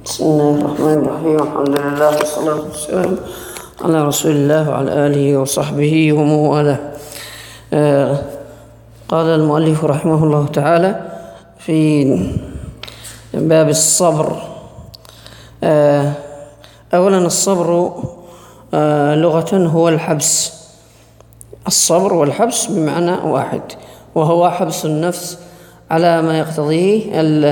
بسم الله الرحمن الرحيم. الحمد لله والصلاة والسلام على رسول الله وعلى آله وصحبه ومن والاه. قال المؤلف رحمه الله تعالى في باب الصبر. أولا الصبر لغة هو الحبس. الصبر والحبس بمعنى واحد، وهو حبس النفس على ما يقتضيه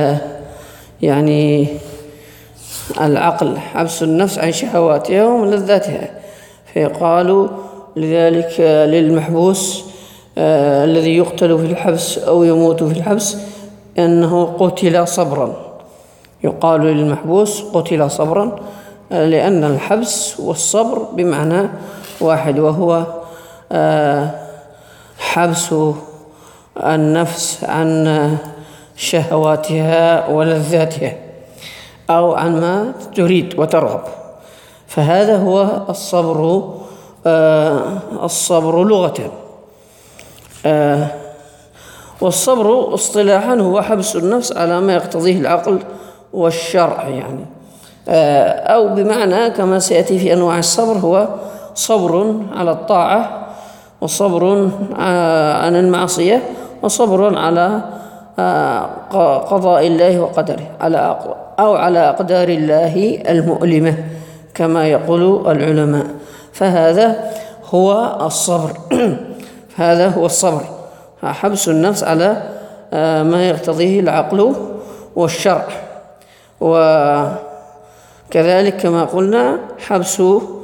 العقل، حبس النفس عن شهواتها وملذاتها. فيقال لذلك للمحبوس الذي يقتل في الحبس أو يموت في الحبس أنه قتل صبرا. يقال للمحبوس قتل صبرا، لأن الحبس والصبر بمعنى واحد، وهو حبس النفس عن شهواتها ولذاتها أو عن ما تريد وترغب. فهذا هو الصبر لغة. والصبر اصطلاحا هو حبس النفس على ما يقتضيه العقل والشرع، أو بمعنى كما سيأتي في أنواع الصبر هو صبر على الطاعة، وصبر عن المعصية، وصبر على قضاء الله وقدره، أو على أقدار الله المؤلمة كما يقول العلماء. فهذا هو الصبر. هذا هو الصبر، حبس النفس على ما يقتضيه العقل والشرع. وكذلك كما قلنا حبس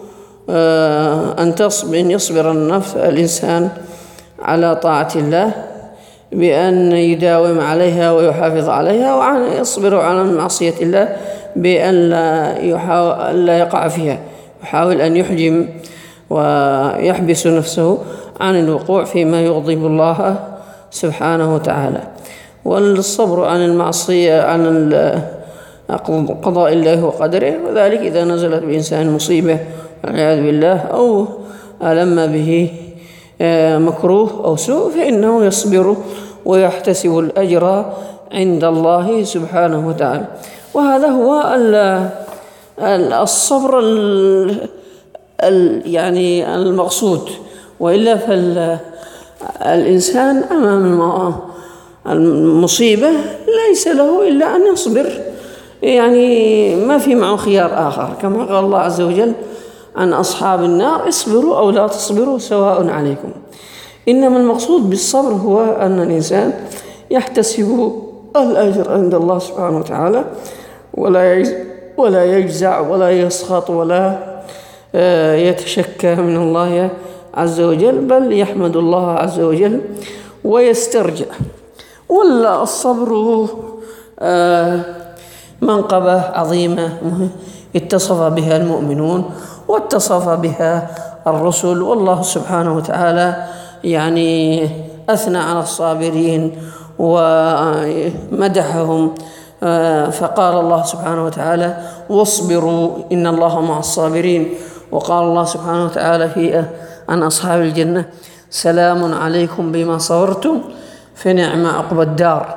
أن يصبر الإنسان على طاعة الله بأن يداوم عليها ويحافظ عليها، وأن يصبر على معصية الله بأن لا يقع فيها، يحاول أن يحجم ويحبس نفسه عن الوقوع فيما يغضب الله سبحانه وتعالى. والصبر عن المعصية عن قضاء الله وقدره، وذلك إذا نزلت بإنسان مصيبة والعياذ بالله أو ألم به مكروه أو سوء، فإنه يصبر ويحتسب الأجر عند الله سبحانه وتعالى. وهذا هو الصبر المقصود. وإلا فالإنسان أمام المصيبة ليس له إلا أن يصبر، ما في معه خيار آخر، كما قال الله عز وجل عن أصحاب النار: اصبروا أو لا تصبروا سواء عليكم. إنما المقصود بالصبر هو أن الإنسان يحتسب الأجر عند الله سبحانه وتعالى، ولا يجزع ولا يسخط ولا يتشكى من الله عز وجل، بل يحمد الله عز وجل ويسترجع. ولا الصبر منقبة عظيمة اتصف بها المؤمنون واتصف بها الرسل، والله سبحانه وتعالى أثنى على الصابرين ومدحهم، فقال الله سبحانه وتعالى: واصبروا إن الله مع الصابرين. وقال الله سبحانه وتعالى عن أصحاب الجنة: سلام عليكم بما صبرتم فنعم عقبى الدار.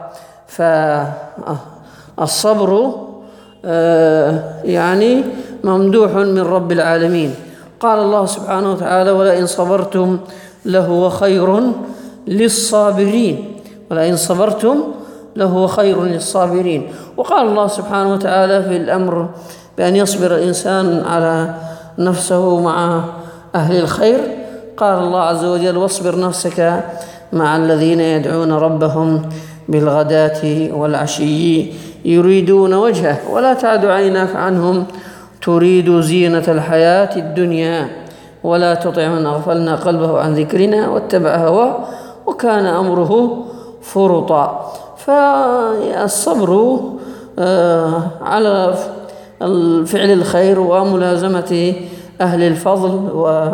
فالصبر ممدوح من رب العالمين. قال الله سبحانه وتعالى: ولئن صبرتم لهو خير للصابرين، ولئن صبرتم لهو خير للصابرين. وقال الله سبحانه وتعالى في الأمر بأن يصبر الإنسان على نفسه مع أهل الخير، قال الله عز وجل: واصبر نفسك مع الذين يدعون ربهم بالغداة والعشي يريدون وجهه ولا تعد عيناك عنهم تريد زينة الحياة الدنيا ولا تطع من أغفلنا قلبه عن ذكرنا واتبع هواه وكان أمره فرطا. فالصبر على فعل الخير وملازمة أهل الفضل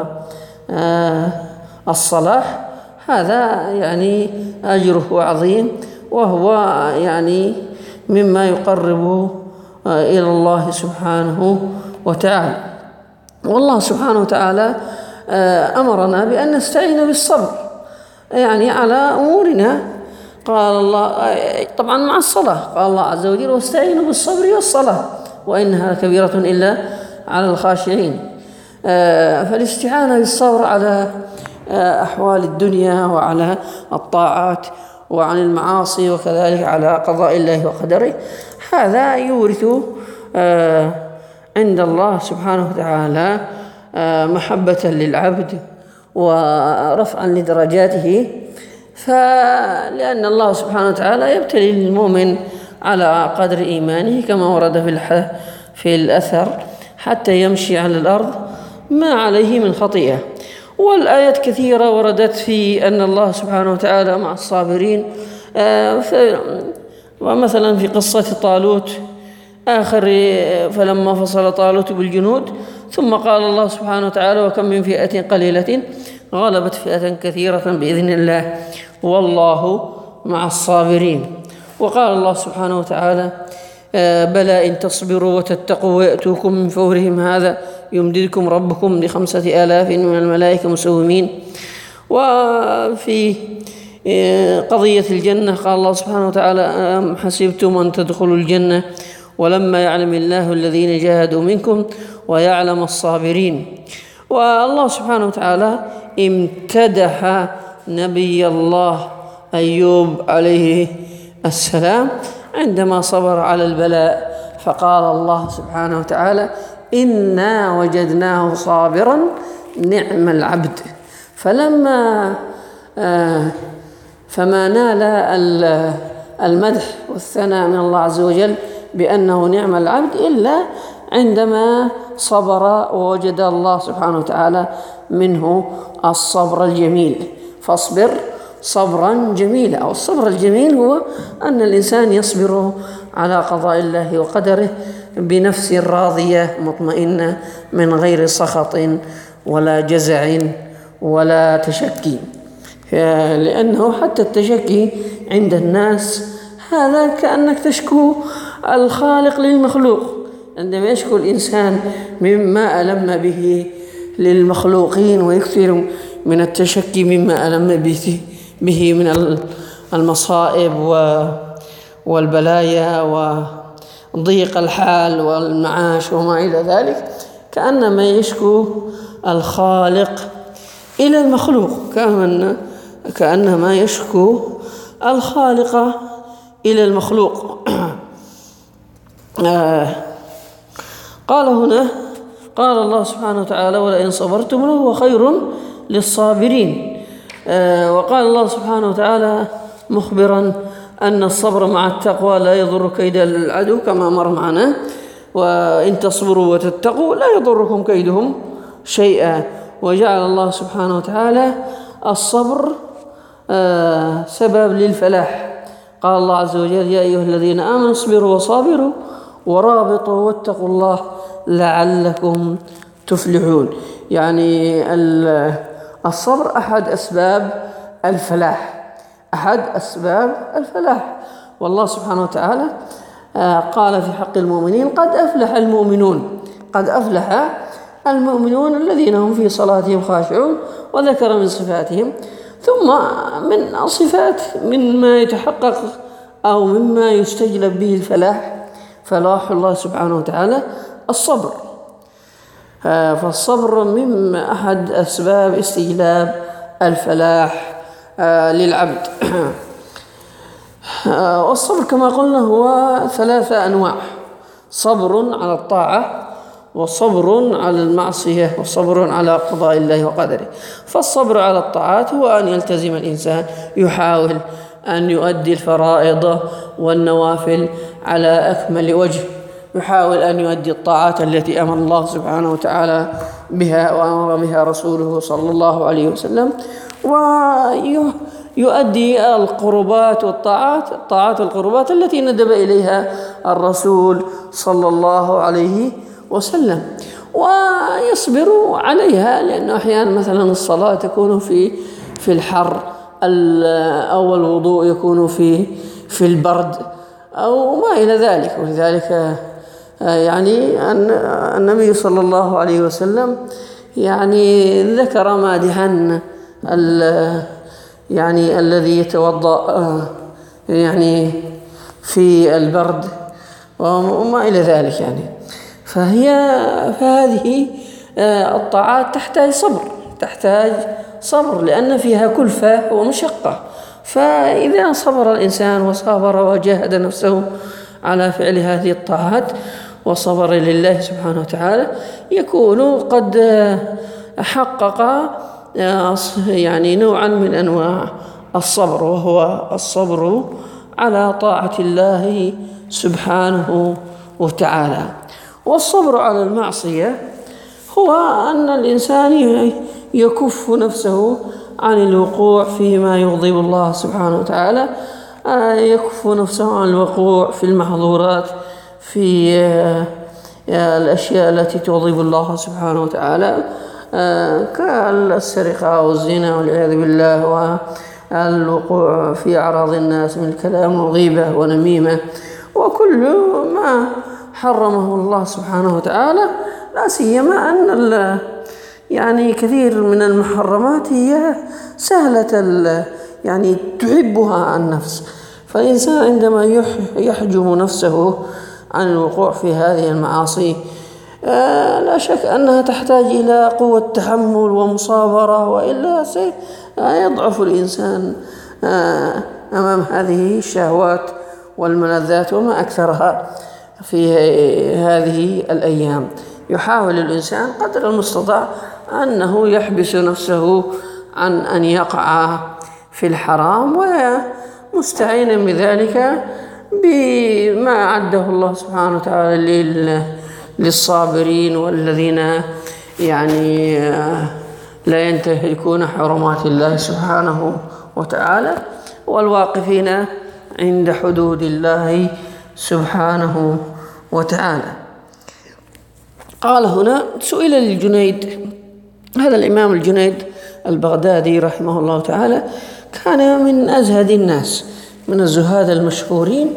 والصلاح، هذا أجره عظيم، وهو مما يقرب إلى الله سبحانه وتعالى. والله سبحانه وتعالى أمرنا بأن نستعين بالصبر على أمورنا. قال الله طبعا مع الصلاة، قال الله عز وجل: واستعينوا بالصبر والصلاة، وإنها كبيرة إلا على الخاشعين. فالاستعانة بالصبر على أحوال الدنيا وعلى الطاعات وعن المعاصي وكذلك على قضاء الله وقدره، هذا يورث عند الله سبحانه وتعالى محبة للعبد ورفعا لدرجاته، لأن الله سبحانه وتعالى يبتلي المؤمن على قدر إيمانه كما ورد في الأثر حتى يمشي على الأرض ما عليه من خطيئة. والآيات كثيرة وردت في أن الله سبحانه وتعالى مع الصابرين. ومثلا في قصة طالوت آخر فلما فصل طالوت بالجنود ثم قال الله سبحانه وتعالى وكم من فئة قليلة غلبت فئة كثيرة بإذن الله والله مع الصابرين. وقال الله سبحانه وتعالى بلى إن تصبروا وتتقوا ويأتوكم من فورهم هذا يمددكم ربكم ب5,000 من الملائكة مسومين. وفي قضية الجنة قال الله سبحانه وتعالى أم حسبتم أن تدخلوا الجنة ولما يعلم الله الذين جاهدوا منكم ويعلم الصابرين. والله سبحانه وتعالى امتدح نبي الله أيوب عليه السلام عندما صبر على البلاء، فقال الله سبحانه وتعالى إنا وجدناه صابرا نعم العبد. فما نال المدح والثناء من الله عز وجل بأنه نعم العبد إلا عندما صبر ووجد الله سبحانه وتعالى منه الصبر الجميل. فاصبر صبرا جميلا. أو الصبر الجميل هو أن الإنسان يصبر على قضاء الله وقدره بنفس راضية مطمئنة من غير سخط ولا جزع ولا تشكي، لأنه حتى التشكي عند الناس هذا كأنك تشكو الخالق للمخلوق. عندما يشكو الإنسان مما ألم به للمخلوقين ويكثر من التشكي مما ألم به من المصائب والبلايا وضيق الحال والمعاش وما إلى ذلك، كأنما يشكو الخالق إلى المخلوق، كأنما يشكو الخالق إلى المخلوق. قال هنا قال الله سبحانه وتعالى ولئن صبرتم لهو خير للصابرين. وقال الله سبحانه وتعالى مخبرا أن الصبر مع التقوى لا يضر كيد العدو كما مر معنا، وإن تصبروا وتتقوا لا يضركم كيدهم شيئا. وجعل الله سبحانه وتعالى الصبر سبب للفلاح. قال الله عز وجل يا أيها الذين آمنوا اصبروا وصابروا ورابطوا واتقوا الله لعلكم تفلحون. يعني الصبر أحد أسباب الفلاح. والله سبحانه وتعالى قال في حق المؤمنين قد أفلح المؤمنون الذين هم في صلاتهم خاشعون، وذكر من صفاتهم. ثم من الصفات مما يتحقق أو مما يستجلب به فلاح الله سبحانه وتعالى الصبر. فالصبر من أحد أسباب استجلاب الفلاح للعبد. والصبر كما قلنا هو 3 أنواع: صبر على الطاعة، وصبر على المعصية، وصبر على قضاء الله وقدره. فالصبر على الطاعات هو أن يلتزم الإنسان، يحاول أن يؤدي الفرائض والنوافل على أكمل وجه، يحاول أن يؤدي الطاعات التي أمر الله سبحانه وتعالى بها وأمر بها رسوله صلى الله عليه وسلم، ويؤدي القربات والطاعات والقربات التي ندب إليها الرسول صلى الله عليه وسلم، ويصبر عليها. لأنه أحيانا مثلا الصلاة تكون في الحر، أو الوضوء يكون في البرد أو ما إلى ذلك. ولذلك يعني النبي صلى الله عليه وسلم يعني ذكر مادحا يعني الذي يتوضأ يعني في البرد وما إلى ذلك. يعني فهذه الطاعات تحتاج صبر لأن فيها كلفة ومشقة. فإذا صبر الإنسان وصابر وجاهد نفسه على فعل هذه الطاعات وصبر لله سبحانه وتعالى يكون قد حقق يعني نوعا من أنواع الصبر، وهو الصبر على طاعة الله سبحانه وتعالى. والصبر على المعصية هو أن الإنسان يكف نفسه عن الوقوع فيما يغضب الله سبحانه وتعالى، يكف نفسه عن الوقوع في المحظورات، في الأشياء التي تغضب الله سبحانه وتعالى كالسرقة والزنا والعياذ بالله، والوقوع في أعراض الناس من الكلام وغيبة ونميمة وكل ما حرمه الله سبحانه وتعالى. لا سيما أن يعني كثير من المحرمات هي سهلة يعني تحبها النفس، فالإنسان عندما يحجم نفسه عن الوقوع في هذه المعاصي لا شك أنها تحتاج إلى قوة تحمل ومصابرة، وإلا سيضعف الإنسان أمام هذه الشهوات والملذات وما أكثرها في هذه الأيام. يحاول الإنسان قدر المستطاع أنه يحبس نفسه عن أن يقع في الحرام، ومستعينا بذلك بما أعده الله سبحانه وتعالى للصابرين والذين يعني لا ينتهكون حرمات الله سبحانه وتعالى والواقفين عند حدود الله سبحانه وتعالى. قال هنا سئل الجنيد، هذا الإمام الجنيد البغدادي رحمه الله تعالى كان من أزهد الناس، من الزهاد المشهورين،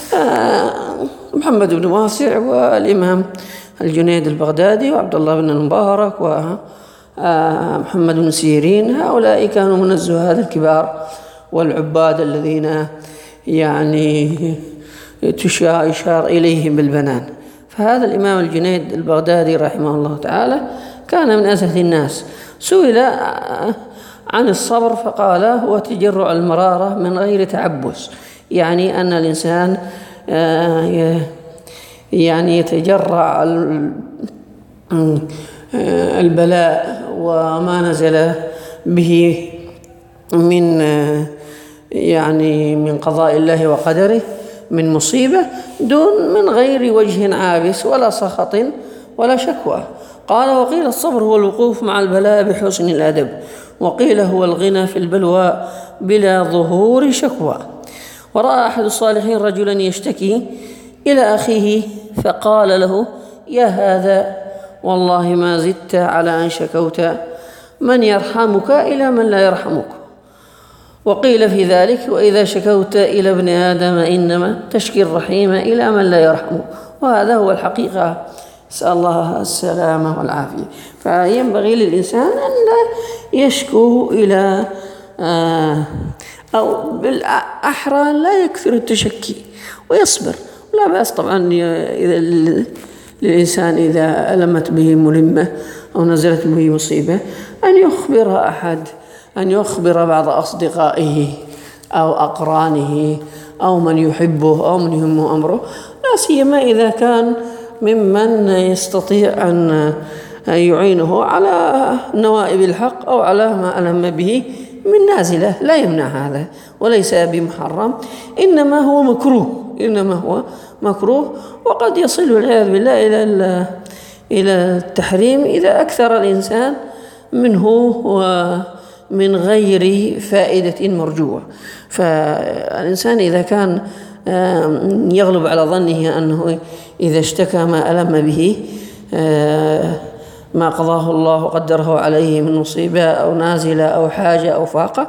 محمد بن واسع والإمام الجنيد البغدادي وعبد الله بن المبارك ومحمد بن سيرين، هؤلاء كانوا من الزهاد الكبار والعباد الذين يعني يشار إليهم بالبنان. فهذا الإمام الجنيد البغدادي رحمه الله تعالى كان من أزهد الناس. سئل عن الصبر فقال هو تجرع المرارة من غير تعبس، يعني أن الإنسان يعني يتجرع البلاء وما نزل به من قضاء الله وقدره من مصيبة من غير وجه عابس ولا سخط ولا شكوى. قال وقيل الصبر هو الوقوف مع البلاء بحسن الأدب، وقيل هو الغنى في البلوى بلا ظهور شكوى. ورأى أحد الصالحين رجلا يشتكي إلى أخيه فقال له يا هذا والله ما زدت على أن شكوت من يرحمك إلى من لا يرحمك. وقيل في ذلك وإذا شكوت إلى ابن آدم إنما تشكي الرحيم إلى من لا يرحمه. وهذا هو الحقيقة، نسأل الله السلامة والعافية. فينبغي للإنسان أن لا يشكو إلى أو بالأحرى لا يكثر التشكي ويصبر. لا بأس طبعا للإنسان إذا ألمت به ملمة أو نزلت به مصيبة أن يخبر أحد، أن يخبر بعض أصدقائه أو أقرانه أو من يحبه أو من يهمه أمره، لا سيما إذا كان ممن يستطيع أن يعينه على نوائب الحق أو على ما ألم به من نازلة. لا يمنع هذا وليس بمحرم، إنما هو مكروه، وقد يصل والعياذ بالله إلى التحريم إذا أكثر الإنسان منه ومن غير فائدة مرجوة. فالإنسان إذا كان يغلب على ظنه أنه إذا اشتكى ما ألم به ما قضاه الله وقدره عليه من مصيبة أو نازلة أو حاجة أو فاقة،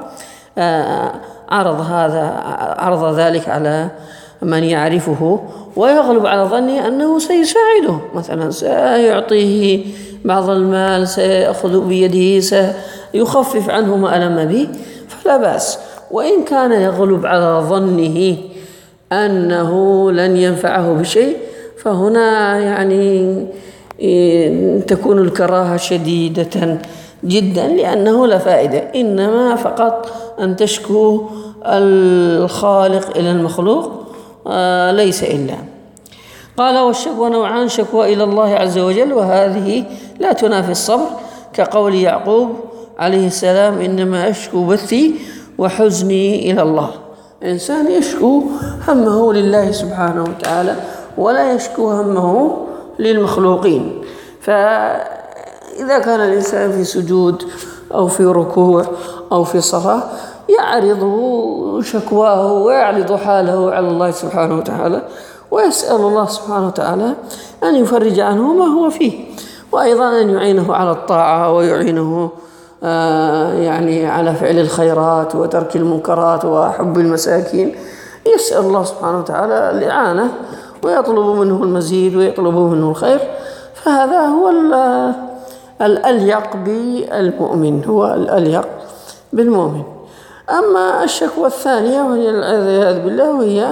عرض ذلك على من يعرفه ويغلب على ظنه أنه سيساعده، مثلا سيعطيه بعض المال، سيأخذ بيده، سيخفف عنه ما ألم به، فلا بأس. وإن كان يغلب على ظنه أنه لن ينفعه بشيء فهنا يعني تكون الكراهة شديدة جدا، لأنه لا فائدة، إنما فقط أن تشكو الخالق إلى المخلوق ليس إلا. قال: والشكوى نوعان: شكوى إلى الله عز وجل، وهذه لا تنافي الصبر، كقول يعقوب عليه السلام: إنما أشكو بثي وحزني إلى الله. الإنسان يشكو همه لله سبحانه وتعالى ولا يشكو همه للمخلوقين. فإذا كان الإنسان في سجود أو في ركوع أو في صلاة يعرض شكواه ويعرض حاله على الله سبحانه وتعالى، ويسأل الله سبحانه وتعالى أن يفرج عنه ما هو فيه، وأيضا أن يعينه على الطاعة ويعينه يعني على فعل الخيرات وترك المنكرات وحب المساكين. يسأل الله سبحانه وتعالى الإعانة ويطلب منه المزيد ويطلب منه الخير، فهذا هو الأليق بالمؤمن، هو الأليق بالمؤمن. أما الشكوى الثانية وهي العياذ بالله، وهي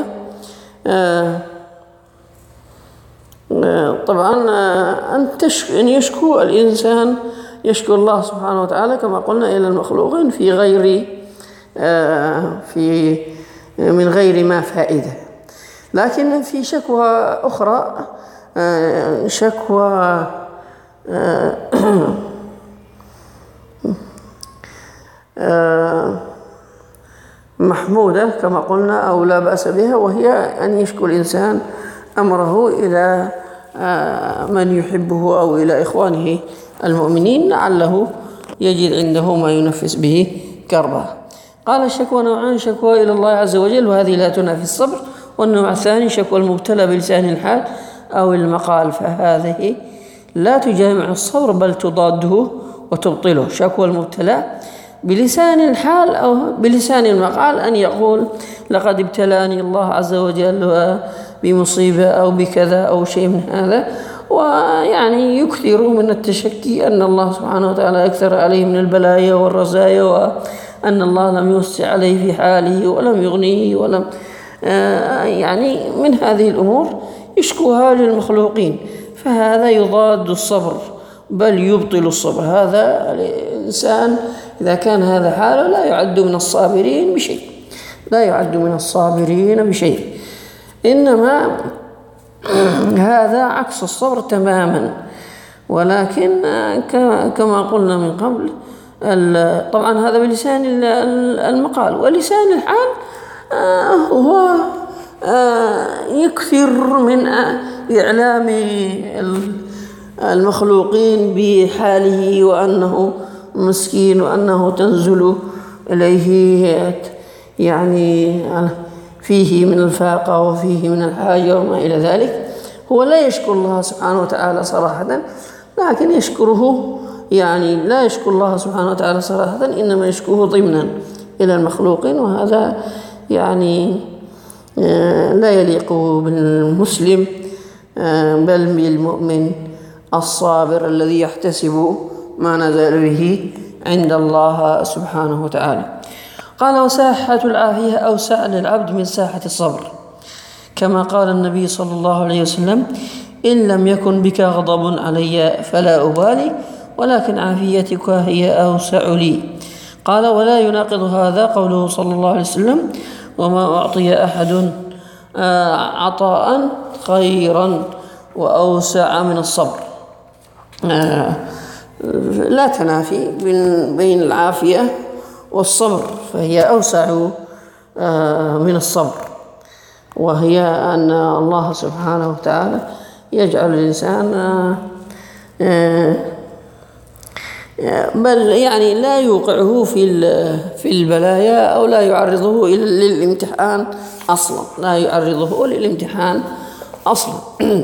طبعا أن يشكو الإنسان، يشكو الله سبحانه وتعالى كما قلنا إلى المخلوقين من غير ما فائدة. لكن في شكوى أخرى، شكوى محمودة كما قلنا أو لا بأس بها، وهي أن يشكو الإنسان أمره إلى من يحبه أو إلى إخوانه المؤمنين لعله يجد عنده ما ينفس به كربه. قال: الشكوى نوعان: شكوى إلى الله عز وجل، وهذه لا تنافي الصبر. والنوع الثاني شكوى المبتلى بلسان الحال أو المقال، فهذه لا تجامع الصبر بل تضاده وتبطله. شكوى المبتلى بلسان الحال أو بلسان المقال أن يقول: لقد ابتلاني الله عز وجل بمصيبة أو بكذا أو شيء من هذا، ويعني يكثر من التشكي أن الله سبحانه وتعالى أكثر عليه من البلايا والرزايا، وأن الله لم يوسع عليه في حاله ولم يغنيه ولم يعني من هذه الأمور يشكوها للمخلوقين، فهذا يضاد الصبر بل يبطل الصبر. هذا الإنسان إذا كان هذا حاله لا يعد من الصابرين بشيء، لا يعد من الصابرين بشيء، إنما هذا عكس الصبر تماما. ولكن كما قلنا من قبل طبعا هذا بلسان المقال، ولسان الحال هو يكثر من إعلام المخلوقين بحاله وأنه مسكين وأنه تنزل إليه يعني فيه من الفاقة وفيه من الحاجة وما إلى ذلك. هو لا يشكر الله سبحانه وتعالى صراحة، لكن يشكره يعني لا يشكر الله سبحانه وتعالى صراحة، إنما يشكره ضمنا إلى المخلوقين، وهذا يعني لا يليق بالمسلم بل بالمؤمن الصابر الذي يحتسب ما نزل به عند الله سبحانه وتعالى. قال: وساحة العافية أوسع للعبد من ساحة الصبر، كما قال النبي صلى الله عليه وسلم: إن لم يكن بك غضب علي فلا أبالي، ولكن عافيتك هي أوسع لي. قال: ولا يناقض هذا قوله صلى الله عليه وسلم: وما أعطي أحد عطاء خيرا وأوسع من الصبر. لا تنافي بين العافية والصبر، فهي أوسع من الصبر، وهي أن الله سبحانه وتعالى يجعل الإنسان بل يعني لا يوقعه في البلايا أو لا يعرضه للامتحان أصلا، لا يعرضه للامتحان أصلا.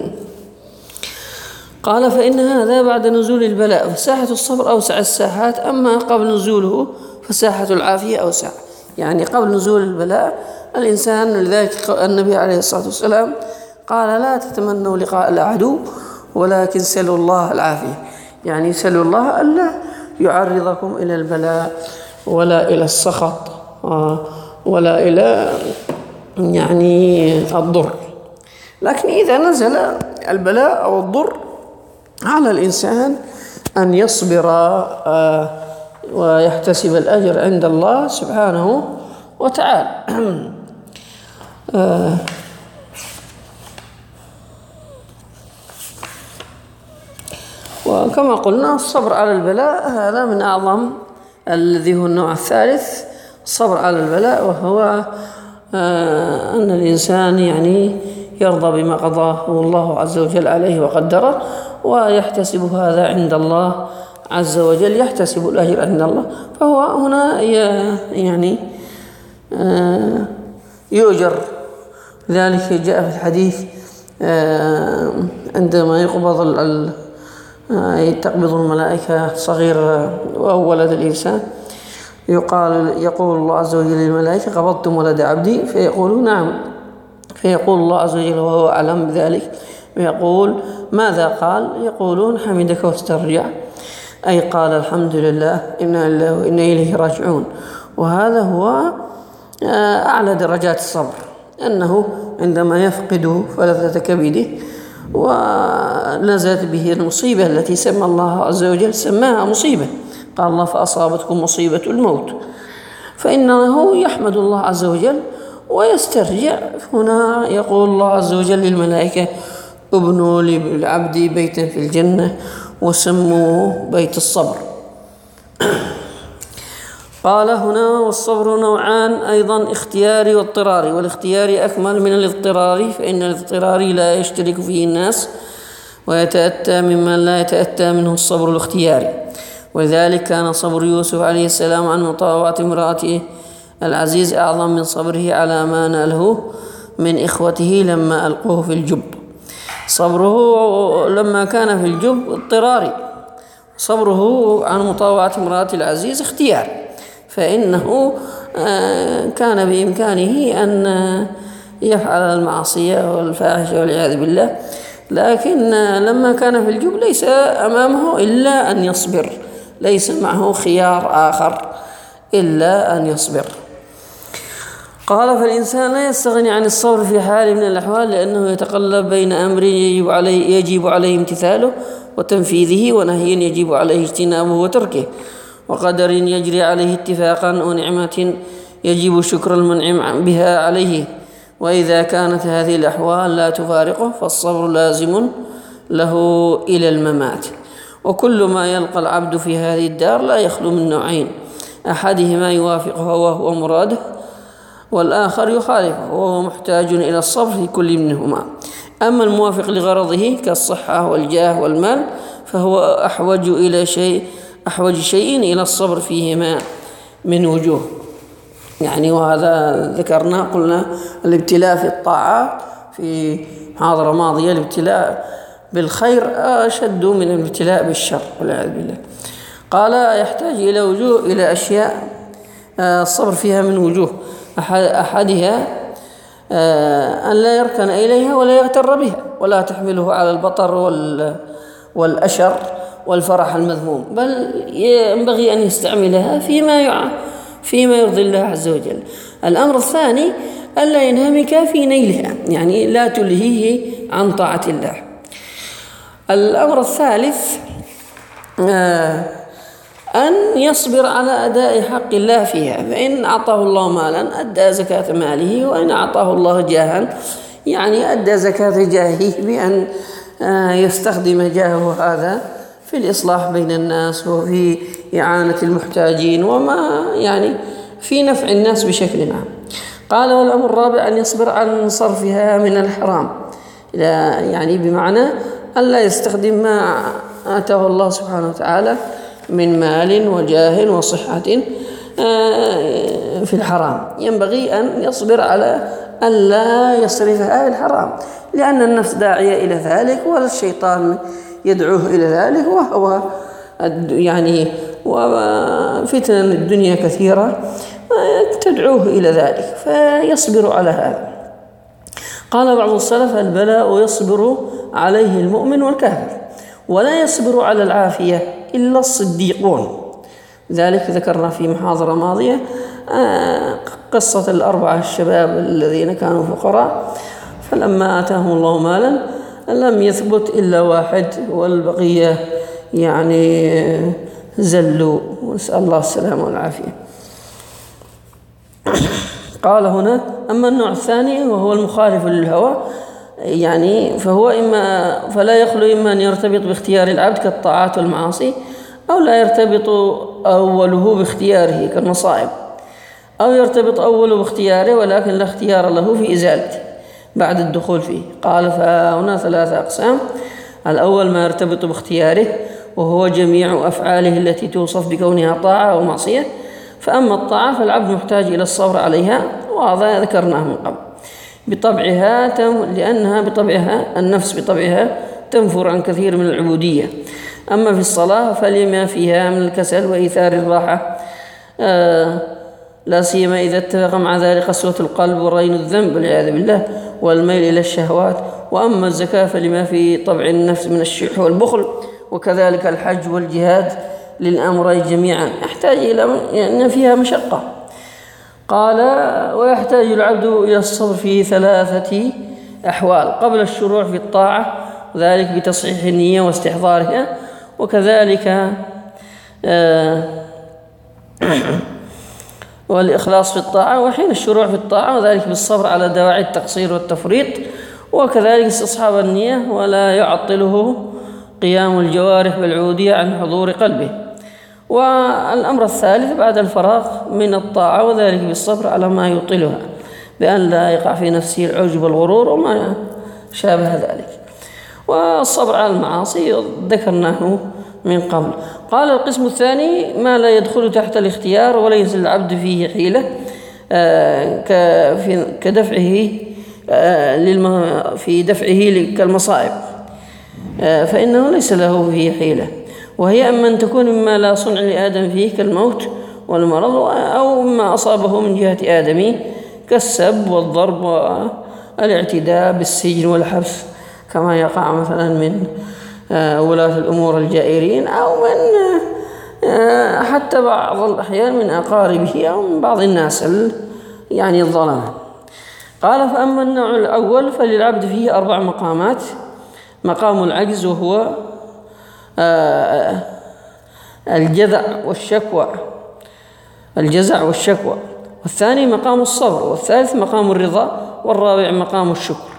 قال: فإن هذا بعد نزول البلاء، فساحة الصبر أوسع الساحات، أما قبل نزوله فساحة العافية أوسع. يعني قبل نزول البلاء الإنسان، لذلك النبي عليه الصلاة والسلام قال: لا تتمنوا لقاء العدو ولكن سلوا الله العافية، يعني سلوا الله ألا يعرضكم إلى البلاء ولا إلى السخط ولا إلى يعني الضر. لكن إذا نزل البلاء أو الضر على الإنسان أن يصبر ويحتسب الأجر عند الله سبحانه وتعالى. وكما قلنا الصبر على البلاء هذا من أعظم، الذي هو النوع الثالث، الصبر على البلاء، وهو أن الإنسان يعني يرضى بما قضاه الله عز وجل عليه وقدره، ويحتسب هذا عند الله عز وجل، يحتسب الأجر عند الله، فهو هنا يعني يؤجر. ذلك جاء في الحديث عندما تقبض الملائكة صغير أو ولد الإنسان، يقول الله عز وجل للملائكة: قبضتم ولد عبدي؟ فيقولوا: نعم. فيقول الله عز وجل وهو أعلم بذلك، ويقول: ماذا قال؟ يقولون: حمدك واسترجع، أي قال الحمد لله، إنا لله وإنا إليه راجعون. وهذا هو أعلى درجات الصبر، أنه عندما يفقد فلذة كبده ونزلت به المصيبة التي سمى الله عز وجل سماها مصيبة، قال الله: فأصابتكم مصيبة الموت، فإنه يحمد الله عز وجل ويسترجع. هنا يقول الله عز وجل للملائكة: ابنوا للعبد بيتا في الجنة وسموه بيت الصبر. قال هنا: والصبر نوعان أيضا، اختياري واضطراري، والاختياري أكمل من الاضطراري، فإن الاضطراري لا يشترك فيه الناس ويتأتى ممن لا يتأتى منه الصبر الاختياري. ولذلك كان صبر يوسف عليه السلام عن مطاوعة امرأته العزيز أعظم من صبره على ما ناله من إخوته لما ألقوه في الجب. صبره لما كان في الجب اضطراري، صبره عن مطاوعة امرأة العزيز اختيار، فإنه كان بإمكانه أن يفعل المعصية والفاحشة والعياذ بالله، لكن لما كان في الجب ليس أمامه إلا أن يصبر، ليس معه خيار آخر إلا أن يصبر. قال: فالإنسان لا يستغني عن الصبر في حال من الأحوال، لأنه يتقلب بين أمر يجب عليه امتثاله وتنفيذه، ونهي يجب عليه اجتنابه وتركه، وقدر يجري عليه اتفاقا، ونعمة يجب شكر المنعم بها عليه. وإذا كانت هذه الأحوال لا تفارقه فالصبر لازم له إلى الممات. وكل ما يلقى العبد في هذه الدار لا يخلو من نوعين: أحدهما يوافقه وهو مراده، والآخر يخالفه وهو محتاج إلى الصبر في كل منهما. أما الموافق لغرضه كالصحة والجاه والمال فهو أحوج شيء إلى الصبر فيهما من وجوه. يعني وهذا ذكرنا، قلنا الابتلاء في الطاعات في محاضرة ماضية، الابتلاء بالخير أشد من الابتلاء بالشر والعياذ بالله. قال: يحتاج إلى أشياء الصبر فيها من وجوه، أحدها أن لا يركن إليها ولا يغتر بها، ولا تحمله على البطر والأشر والفرح المذموم، بل ينبغي أن يستعملها فيما يرضي الله عز وجل. الأمر الثاني ألا ينهمك في نيلها، يعني لا تلهيه عن طاعة الله. الأمر الثالث أن يصبر على أداء حق الله فيها، فإن أعطاه الله مالا أدى زكاة ماله، وإن أعطاه الله جاها يعني أدى زكاة جاهه بأن يستخدم جاهه هذا في الإصلاح بين الناس وفي إعانة المحتاجين وما يعني في نفع الناس بشكل عام. قال: والأمر الرابع أن يصبر عن صرفها من الحرام، يعني بمعنى أن لا يستخدم ما آتاه الله سبحانه وتعالى من مال وجاه وصحة في الحرام. ينبغي أن يصبر على أن لا يصرفها في الحرام، لأن النفس داعية إلى ذلك، والشيطان يدعوه إلى ذلك، وهو يعني وفتن الدنيا كثيرة تدعوه إلى ذلك، فيصبر على هذا. قال بعض السلف: البلاء يصبر عليه المؤمن والكافر، ولا يصبر على العافية إلا الصديقون. ذلك ذكرنا في محاضرة ماضية قصة الأربعة الشباب الذين كانوا فقراء، فلما آتاهم الله مالا لم يثبت إلا واحد، والبقية يعني زلوا، نسأل الله السلامة والعافية. قال هنا: أما النوع الثاني وهو المخالف للهوى، يعني فلا يخلو إما أن يرتبط باختيار العبد كالطاعات والمعاصي، أو لا يرتبط أوله باختياره كالمصائب، أو يرتبط أوله باختياره ولكن لا اختيار له في إزالته بعد الدخول فيه. قال: فهنا 3 أقسام. الأول ما يرتبط باختياره، وهو جميع أفعاله التي توصف بكونها طاعة أو معصية. فأما الطاعة فالعبد محتاج إلى الصبر عليها، وهذا ذكرناه من قبل، لأنها بطبعها النفس بطبعها تنفر عن كثير من العبودية. أما في الصلاة فلما فيها من الكسل وإيثار الراحة، لا سيما إذا اتفق مع ذلك قسوة القلب ورين الذنب والعياذ بالله والميل إلى الشهوات. وأما الزكاة فلما في طبع النفس من الشح والبخل، وكذلك الحج والجهاد للأمرين جميعا يحتاج إلى أن فيها مشقة. قال: ويحتاج العبد إلى الصبر في 3 أحوال قبل الشروع في الطاعة، ذلك بتصحيح النية واستحضارها، وكذلك والإخلاص في الطاعة، وحين الشروع في الطاعة، وذلك بالصبر على دواعي التقصير والتفريط، وكذلك استصحاب النية ولا يعطله قيام الجوارح بالعودية عن حضور قلبه. والأمر الثالث بعد الفراغ من الطاعة، وذلك بالصبر على ما يطيلها بأن لا يقع في نفسه العجب والغرور وما شابه ذلك. والصبر على المعاصي ذكرناه من قبل. قال: القسم الثاني ما لا يدخل تحت الاختيار وليس العبد فيه حيلة، كدفعه في دفعه كالمصائب، فإنه ليس له فيه حيلة، وهي أما أن تكون مما لا صنع لآدم فيه كالموت والمرض، أو مما أصابه من جهة آدمي كالسب والضرب والاعتداء بالسجن والحبس، كما يقع مثلا من ولاة الأمور الجائرين، أو من حتى بعض الأحيان من أقاربه أو من بعض الناس يعني الظلمة. قال: فأما النوع الأول فللعبد فيه 4 مقامات: مقام العجز وهو الجزع والشكوى، والثاني مقام الصبر، والثالث مقام الرضا، والرابع مقام الشكر.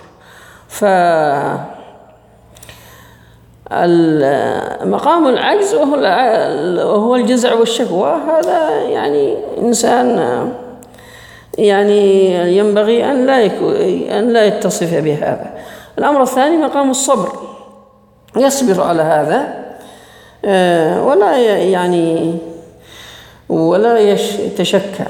مقام العجز وهو الجزع والشكوى، هذا يعني إنسان يعني ينبغي أن لا يتصف بهذا. الأمر الثاني مقام الصبر، يصبر على هذا ولا يتشكى،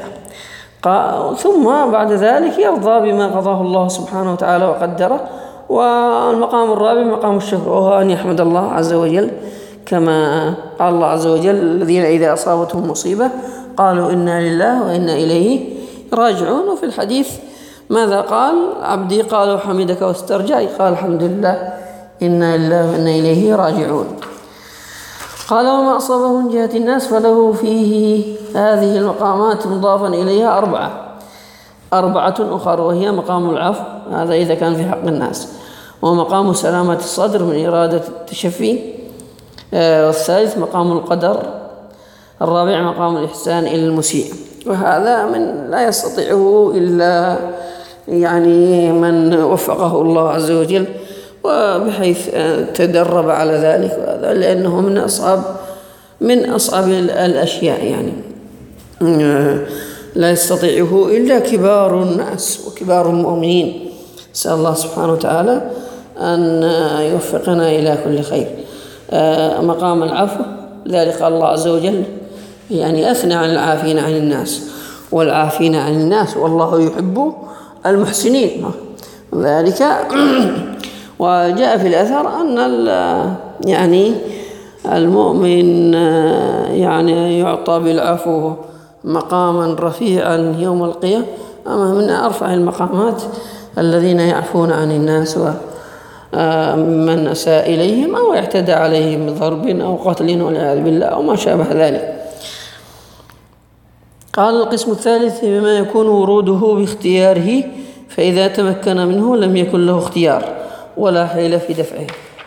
ثم بعد ذلك يرضى بما قضاه الله سبحانه وتعالى وقدره. والمقام الرابع مقام الشكر، وهو أن يحمد الله عز وجل، كما قال الله عز وجل: الذين إذا أصابتهم مصيبة قالوا إنا لله وإنا إليه راجعون. وفي الحديث ماذا قال: عبدي قالوا حمدك واسترجع، قال الحمد لله إنا لله وإنا إليه راجعون. قال: وما أصابه من جهة الناس فله فيه هذه المقامات مضافا إليها 4 أخرى، وهي مقام العفو، هذا إذا كان في حق الناس، ومقام سلامة الصدر من إرادة التشفي، والثالث مقام القدر، الرابع مقام الإحسان إلى المسيء. وهذا من لا يستطيعه إلا يعني من وفقه الله عز وجل، وبحيث تدرب على ذلك، وهذا لأنه من أصعب الأشياء، يعني لا يستطيعه إلا كبار الناس وكبار المؤمنين. نسأل الله سبحانه وتعالى أن يوفقنا إلى كل خير. مقام العفو، ذلك الله عز وجل يعني أثنى عن العافين عن الناس، والعافين عن الناس والله يحب المحسنين. ذلك وجاء في الأثر أن يعني المؤمن يعني يعطى بالعفو مقاما رفيعا يوم القيامة، أما من أرفع المقامات الذين يعفون عن الناس ومن أساء إليهم أو اعتدى عليهم بضرب أو قتل والعياذ بالله أو ما شابه ذلك. قال: القسم الثالث بما يكون وروده باختياره، فإذا تمكن منه لم يكن له اختيار، ولا حيل في دفعه.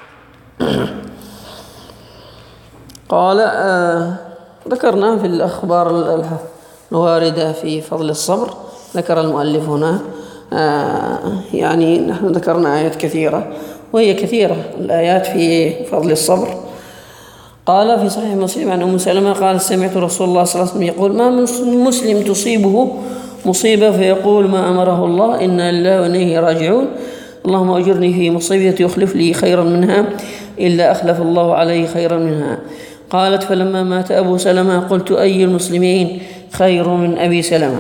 قال ذكرنا في الأخبار الواردة في فضل الصبر، ذكر المؤلف هنا يعني نحن ذكرنا آيات كثيرة، وهي كثيرة الآيات في فضل الصبر. قال في صحيح مسلم عن أم سلمة قال سمعت رسول الله صلى الله عليه وسلم يقول ما من مسلم تصيبه مصيبة فيقول ما أمره الله إنا لله وإنا إليه راجعون اللهم أجرني في مصيبتي يخلف لي خيرا منها إلا أخلف الله عليه خيرا منها. قالت فلما مات أبو سلمة قلت أي المسلمين خير من أبي سلمة؟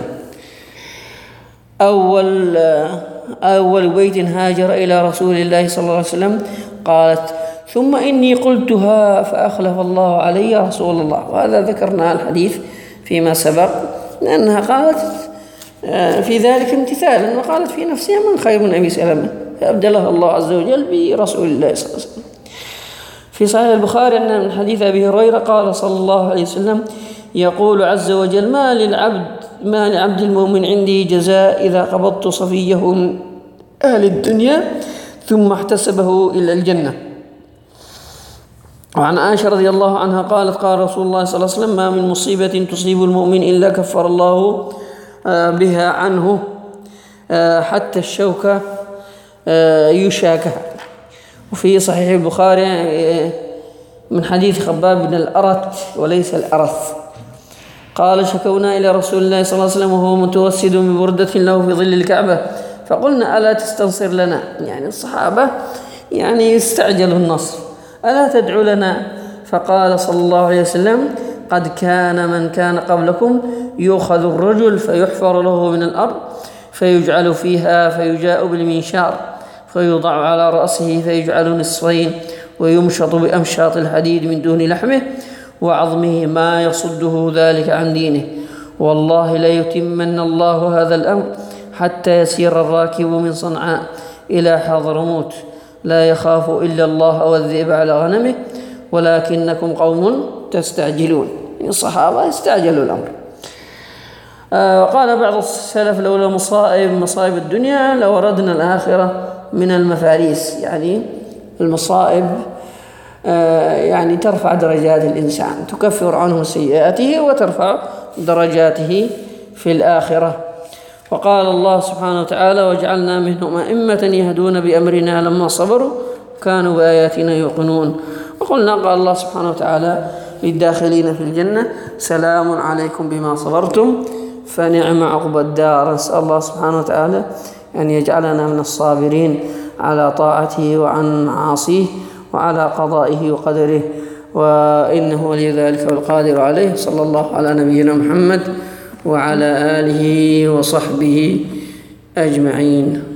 أول بيت هاجر إلى رسول الله صلى الله عليه وسلم. قالت ثم إني قلتها فأخلف الله علي رسول الله. وهذا ذكرنا الحديث فيما سبق، لأنها قالت في ذلك امتثالا، وقالت في نفسها من خير من أبي سلمة، فأبدلها الله عز وجل برسول الله صلى الله عليه وسلم. في صحيح البخاري أن من حديث أبي هريرة قال صلى الله عليه وسلم يقول عز وجل ما لعبد المؤمن عندي جزاء إذا قبضت صفيه من أهل الدنيا ثم احتسبه إلى الجنة. وعن عائشة رضي الله عنها قالت قال رسول الله صلى الله عليه وسلم ما من مصيبة تصيب المؤمن إلا كفر الله بها عنه حتى الشوكة يشاكها. وفي صحيح البخاري من حديث خباب بن الأرت وليس الأرث قال شكونا إلى رسول الله صلى الله عليه وسلم وهو متوسد ببردة له في ظل الكعبة فقلنا ألا تستنصر لنا، يعني الصحابة يعني استعجلوا النصر، ألا تدعو لنا؟ فقال صلى الله عليه وسلم قد كان من كان قبلكم يؤخذ الرجل فيحفر له من الأرض فيجعل فيها فيجاء بالمنشار فيوضع على رأسه فيجعل نصفين ويمشط بأمشاط الحديد من دون لحمه وعظمه ما يصده ذلك عن دينه، والله ليتمن الله هذا الأمر حتى يسير الراكب من صنعاء إلى حضرموت لا يخاف إلا الله والذئب على غنمه ولكنكم قوم تستعجلون. الصحابة استعجلوا الأمر. وقال بعض السلف لولا مصائب الدنيا لوردنا الآخرة من المفاريس، يعني المصائب يعني ترفع درجات الإنسان، تكفر عنه سيئاته وترفع درجاته في الآخرة. وقال الله سبحانه وتعالى وجعلنا منهم أئمة يهدون بأمرنا لما صبروا كانوا بآياتنا يوقنون. وقلنا قال الله سبحانه وتعالى للداخلين في الجنة سلام عليكم بما صبرتم فنعم عقبى الدار. نسأل الله سبحانه وتعالى أن يجعلنا من الصابرين على طاعته وعن معاصيه وعلى قضائه وقدره، وإنه ولي ذلك والقادر عليه. صلى الله على نبينا محمد وعلى آله وصحبه أجمعين.